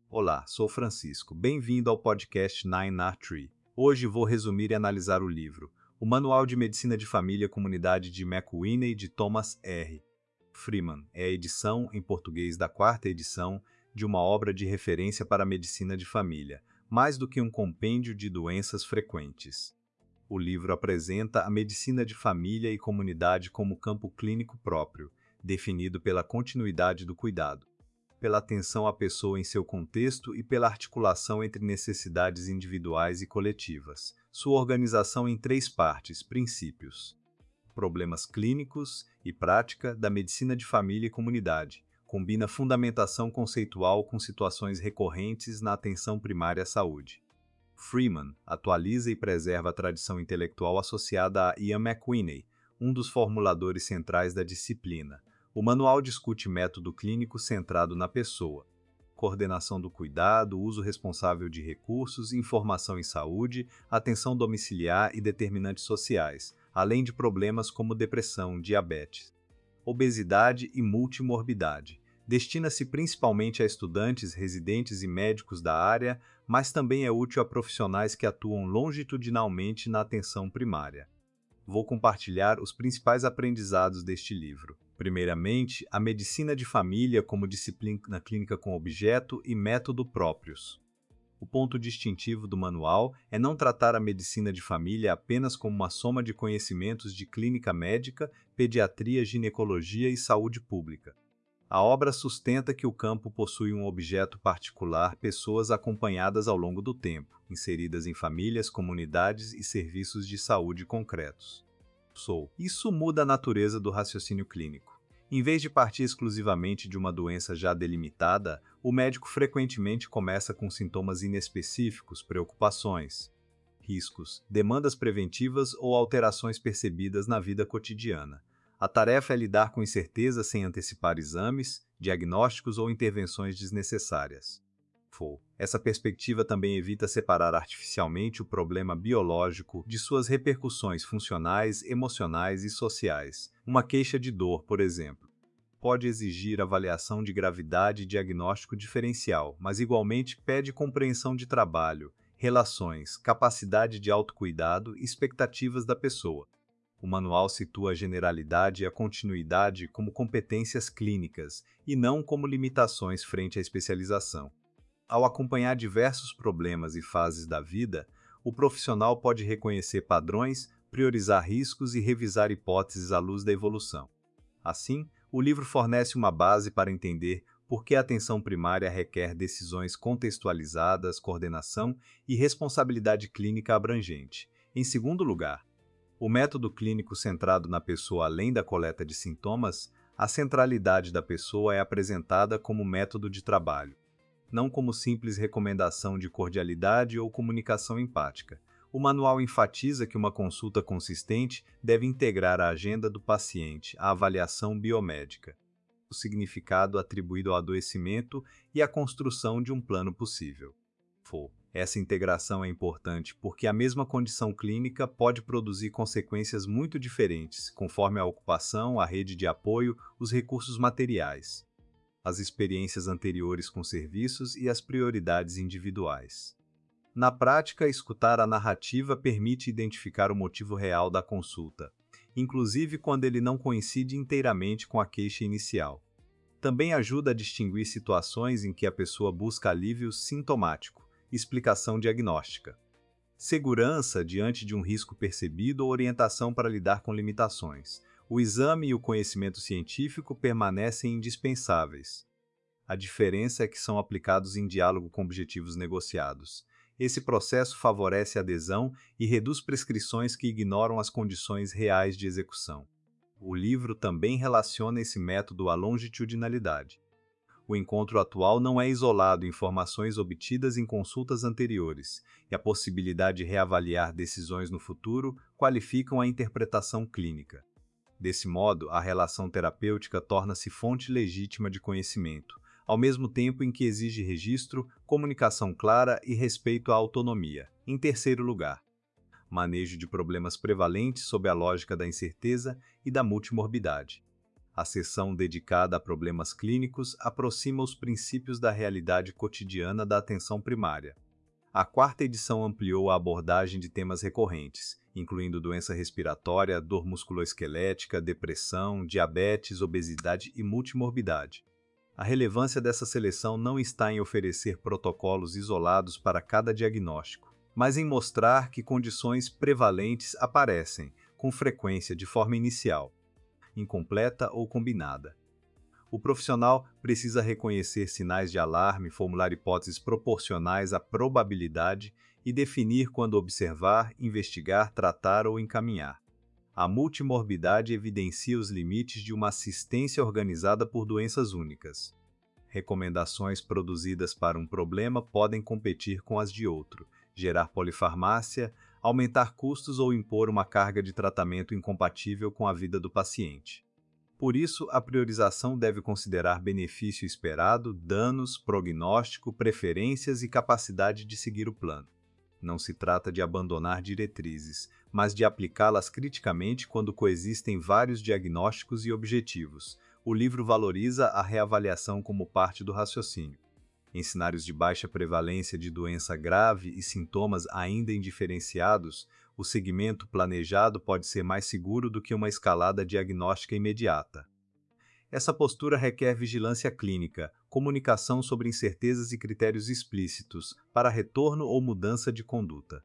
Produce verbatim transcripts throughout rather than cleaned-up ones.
Olá, sou Francisco. Bem-vindo ao podcast Nine R Tree. Hoje vou resumir e analisar o livro O Manual de Medicina de Família Comunidade de McWhinney, de Thomas R. Freeman. É a edição, em português, da quarta edição de uma obra de referência para a medicina de família, mais do que um compêndio de doenças frequentes. O livro apresenta a medicina de família e comunidade como campo clínico próprio, definido pela continuidade do cuidado, pela atenção à pessoa em seu contexto e pela articulação entre necessidades individuais e coletivas. Sua organização em três partes: princípios, problemas clínicos e prática da medicina de família e comunidade. Combina fundamentação conceitual com situações recorrentes na atenção primária à saúde. Freeman atualiza e preserva a tradição intelectual associada a Ian McWhinney, um dos formuladores centrais da disciplina. O manual discute método clínico centrado na pessoa, coordenação do cuidado, uso responsável de recursos, informação em saúde, atenção domiciliar e determinantes sociais, além de problemas como depressão, diabetes, obesidade e multimorbidade. Destina-se principalmente a estudantes, residentes e médicos da área, mas também é útil a profissionais que atuam longitudinalmente na atenção primária. Vou compartilhar os principais aprendizados deste livro. Primeiramente, a medicina de família como disciplina clínica com objeto e método próprios. O ponto distintivo do manual é não tratar a medicina de família apenas como uma soma de conhecimentos de clínica médica, pediatria, ginecologia e saúde pública. A obra sustenta que o campo possui um objeto particular, pessoas acompanhadas ao longo do tempo, inseridas em famílias, comunidades e serviços de saúde concretos. Sou. Isso muda a natureza do raciocínio clínico. Em vez de partir exclusivamente de uma doença já delimitada, o médico frequentemente começa com sintomas inespecíficos, preocupações, riscos, demandas preventivas ou alterações percebidas na vida cotidiana. A tarefa é lidar com incerteza sem antecipar exames, diagnósticos ou intervenções desnecessárias. Essa perspectiva também evita separar artificialmente o problema biológico de suas repercussões funcionais, emocionais e sociais. Uma queixa de dor, por exemplo, pode exigir avaliação de gravidade e diagnóstico diferencial, mas igualmente pede compreensão de trabalho, relações, capacidade de autocuidado e expectativas da pessoa. O manual situa a generalidade e a continuidade como competências clínicas e não como limitações frente à especialização. Ao acompanhar diversos problemas e fases da vida, o profissional pode reconhecer padrões, priorizar riscos e revisar hipóteses à luz da evolução. Assim, o livro fornece uma base para entender por que a atenção primária requer decisões contextualizadas, coordenação e responsabilidade clínica abrangente. Em segundo lugar, o método clínico centrado na pessoa além da coleta de sintomas, a centralidade da pessoa é apresentada como método de trabalho, não como simples recomendação de cordialidade ou comunicação empática. O manual enfatiza que uma consulta consistente deve integrar a agenda do paciente, a avaliação biomédica, o significado atribuído ao adoecimento e a construção de um plano possível. Essa integração é importante porque a mesma condição clínica pode produzir consequências muito diferentes, conforme a ocupação, a rede de apoio, os recursos materiais, as experiências anteriores com serviços e as prioridades individuais. Na prática, escutar a narrativa permite identificar o motivo real da consulta, inclusive quando ele não coincide inteiramente com a queixa inicial. Também ajuda a distinguir situações em que a pessoa busca alívio sintomático, explicação diagnóstica, segurança diante de um risco percebido ou orientação para lidar com limitações. O exame e o conhecimento científico permanecem indispensáveis. A diferença é que são aplicados em diálogo com objetivos negociados. Esse processo favorece a adesão e reduz prescrições que ignoram as condições reais de execução. O livro também relaciona esse método à longitudinalidade. O encontro atual não é isolado em informações obtidas em consultas anteriores, e a possibilidade de reavaliar decisões no futuro qualificam a interpretação clínica. Desse modo, a relação terapêutica torna-se fonte legítima de conhecimento, ao mesmo tempo em que exige registro, comunicação clara e respeito à autonomia. Em terceiro lugar, manejo de problemas prevalentes sob a lógica da incerteza e da multimorbidade. A seção dedicada a problemas clínicos aproxima os princípios da realidade cotidiana da atenção primária. A quarta edição ampliou a abordagem de temas recorrentes, incluindo doença respiratória, dor musculoesquelética, depressão, diabetes, obesidade e multimorbidade. A relevância dessa seleção não está em oferecer protocolos isolados para cada diagnóstico, mas em mostrar que condições prevalentes aparecem, com frequência de forma inicial, incompleta ou combinada. O profissional precisa reconhecer sinais de alarme, formular hipóteses proporcionais à probabilidade e definir quando observar, investigar, tratar ou encaminhar. A multimorbidade evidencia os limites de uma assistência organizada por doenças únicas. Recomendações produzidas para um problema podem competir com as de outro, gerar polifarmácia, aumentar custos ou impor uma carga de tratamento incompatível com a vida do paciente. Por isso, a priorização deve considerar benefício esperado, danos, prognóstico, preferências e capacidade de seguir o plano. Não se trata de abandonar diretrizes, mas de aplicá-las criticamente quando coexistem vários diagnósticos e objetivos. O livro valoriza a reavaliação como parte do raciocínio. Em cenários de baixa prevalência de doença grave e sintomas ainda indiferenciados, o segmento planejado pode ser mais seguro do que uma escalada diagnóstica imediata. Essa postura requer vigilância clínica, comunicação sobre incertezas e critérios explícitos para retorno ou mudança de conduta.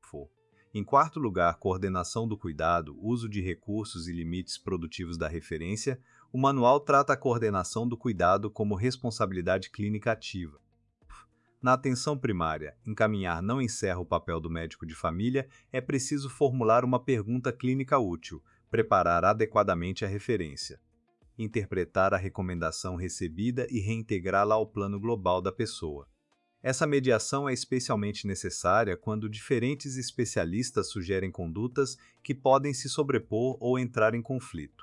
Em quarto lugar, coordenação do cuidado, uso de recursos e limites produtivos da referência, o manual trata a coordenação do cuidado como responsabilidade clínica ativa. Na atenção primária, encaminhar não encerra o papel do médico de família, é preciso formular uma pergunta clínica útil, preparar adequadamente a referência, interpretar a recomendação recebida e reintegrá-la ao plano global da pessoa. Essa mediação é especialmente necessária quando diferentes especialistas sugerem condutas que podem se sobrepor ou entrar em conflito.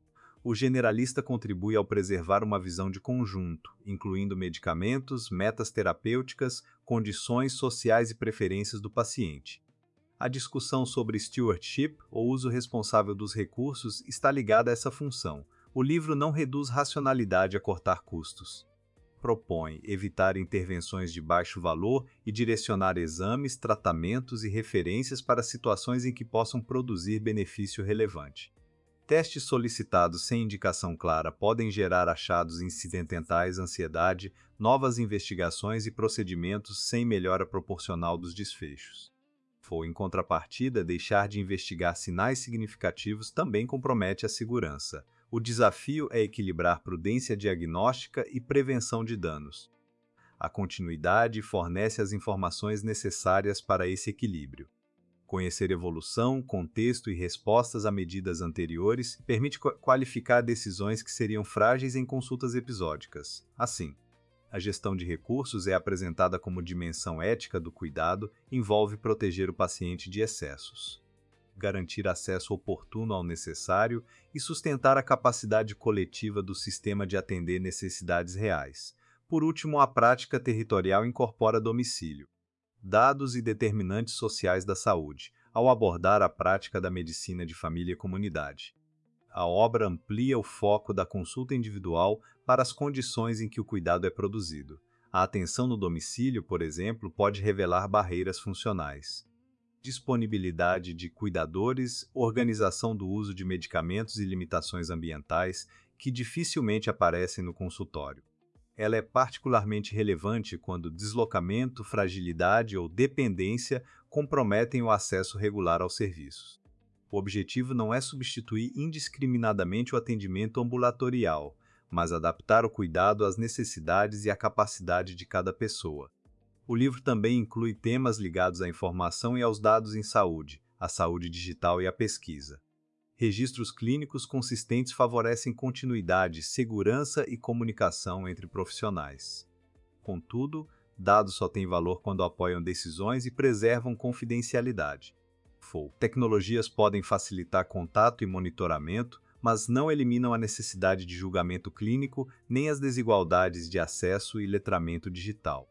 O generalista contribui ao preservar uma visão de conjunto, incluindo medicamentos, metas terapêuticas, condições sociais e preferências do paciente. A discussão sobre stewardship, ou uso responsável dos recursos, está ligada a essa função. O livro não reduz racionalidade a cortar custos. Propõe evitar intervenções de baixo valor e direcionar exames, tratamentos e referências para situações em que possam produzir benefício relevante. Testes solicitados sem indicação clara podem gerar achados incidentais, ansiedade, novas investigações e procedimentos sem melhora proporcional dos desfechos. Ou, em contrapartida, deixar de investigar sinais significativos também compromete a segurança. O desafio é equilibrar prudência diagnóstica e prevenção de danos. A continuidade fornece as informações necessárias para esse equilíbrio. Conhecer evolução, contexto e respostas a medidas anteriores permite qualificar decisões que seriam frágeis em consultas episódicas. Assim, a gestão de recursos é apresentada como dimensão ética do cuidado, envolve proteger o paciente de excessos, garantir acesso oportuno ao necessário e sustentar a capacidade coletiva do sistema de atender necessidades reais. Por último, a prática territorial incorpora domicílio, dados e determinantes sociais da saúde, ao abordar a prática da medicina de família e comunidade. A obra amplia o foco da consulta individual para as condições em que o cuidado é produzido. A atenção no domicílio, por exemplo, pode revelar barreiras funcionais. Disponibilidade de cuidadores, organização do uso de medicamentos e limitações ambientais que dificilmente aparecem no consultório. Ela é particularmente relevante quando deslocamento, fragilidade ou dependência comprometem o acesso regular aos serviços. O objetivo não é substituir indiscriminadamente o atendimento ambulatorial, mas adaptar o cuidado às necessidades e à capacidade de cada pessoa. O livro também inclui temas ligados à informação e aos dados em saúde, à saúde digital e à pesquisa. Registros clínicos consistentes favorecem continuidade, segurança e comunicação entre profissionais. Contudo, dados só têm valor quando apoiam decisões e preservam confidencialidade. Tecnologias podem facilitar contato e monitoramento, mas não eliminam a necessidade de julgamento clínico nem as desigualdades de acesso e letramento digital.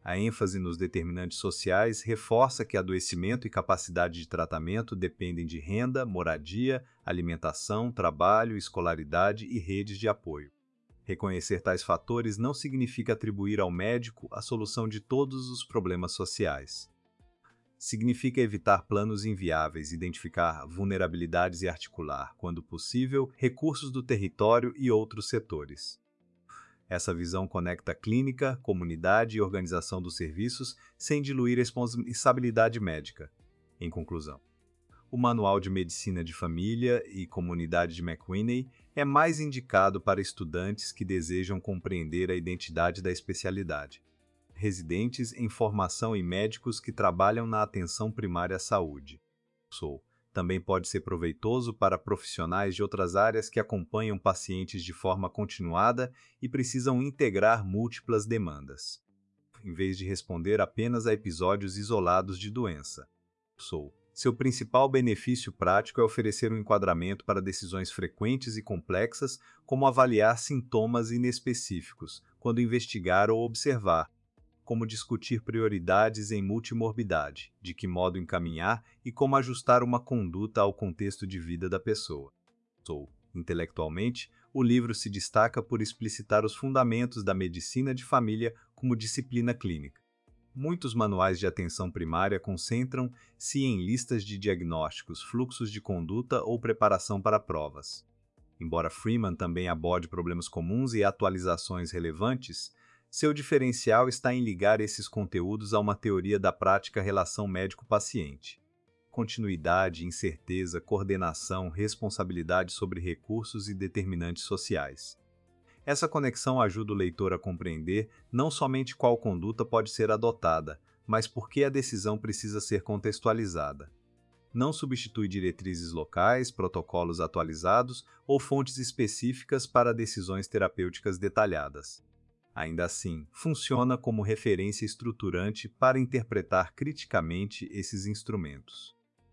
A ênfase nos determinantes sociais reforça que adoecimento e capacidade de tratamento dependem de renda, moradia, alimentação, trabalho, escolaridade e redes de apoio. Reconhecer tais fatores não significa atribuir ao médico a solução de todos os problemas sociais. Significa evitar planos inviáveis, identificar vulnerabilidades e articular, quando possível, recursos do território e outros setores. Essa visão conecta clínica, comunidade e organização dos serviços sem diluir a responsabilidade médica. Em conclusão, o Manual de Medicina de Família e Comunidade de McWhinney é mais indicado para estudantes que desejam compreender a identidade da especialidade, residentes em formação e médicos que trabalham na atenção primária à saúde. Sou. Também pode ser proveitoso para profissionais de outras áreas que acompanham pacientes de forma continuada e precisam integrar múltiplas demandas, em vez de responder apenas a episódios isolados de doença. Sou. Seu principal benefício prático é oferecer um enquadramento para decisões frequentes e complexas, como avaliar sintomas inespecíficos, quando investigar ou observar, como discutir prioridades em multimorbidade, de que modo encaminhar e como ajustar uma conduta ao contexto de vida da pessoa. Sou. Intelectualmente, o livro se destaca por explicitar os fundamentos da medicina de família como disciplina clínica. Muitos manuais de atenção primária concentram-se em listas de diagnósticos, fluxos de conduta ou preparação para provas. Embora Freeman também aborde problemas comuns e atualizações relevantes, seu diferencial está em ligar esses conteúdos a uma teoria da prática relação médico-paciente. Continuidade, incerteza, coordenação, responsabilidade sobre recursos e determinantes sociais. Essa conexão ajuda o leitor a compreender não somente qual conduta pode ser adotada, mas por que a decisão precisa ser contextualizada. Não substitui diretrizes locais, protocolos atualizados ou fontes específicas para decisões terapêuticas detalhadas. Ainda assim, funciona como referência estruturante para interpretar criticamente esses instrumentos.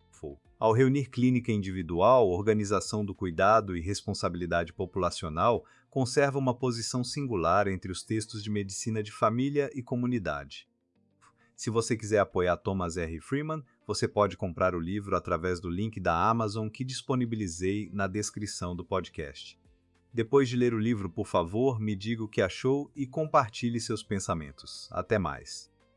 Ao reunir clínica individual, organização do cuidado e responsabilidade populacional, conserva uma posição singular entre os textos de medicina de família e comunidade. Se você quiser apoiar Thomas R. Freeman, você pode comprar o livro através do link da Amazon que disponibilizei na descrição do podcast. Depois de ler o livro, por favor, me diga o que achou e compartilhe seus pensamentos. Até mais!